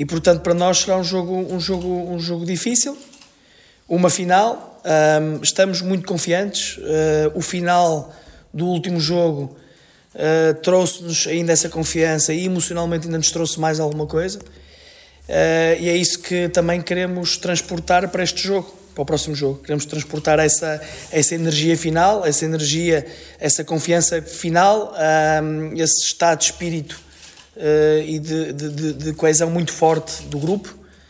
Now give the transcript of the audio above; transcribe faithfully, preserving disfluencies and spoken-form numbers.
E portanto para nós será um jogo, um jogo, um jogo difícil, uma final. Um, estamos muito confiantes. Uh, o final do último jogo uh, trouxe-nos ainda essa confiança e emocionalmente ainda nos trouxe mais alguma coisa. Uh, e é isso que também queremos transportar para este jogo, para o próximo jogo. Queremos transportar essa, essa energia final, essa energia, essa confiança final, um, esse estado de espírito uh, e de, de, de, de coesão muito forte do grupo.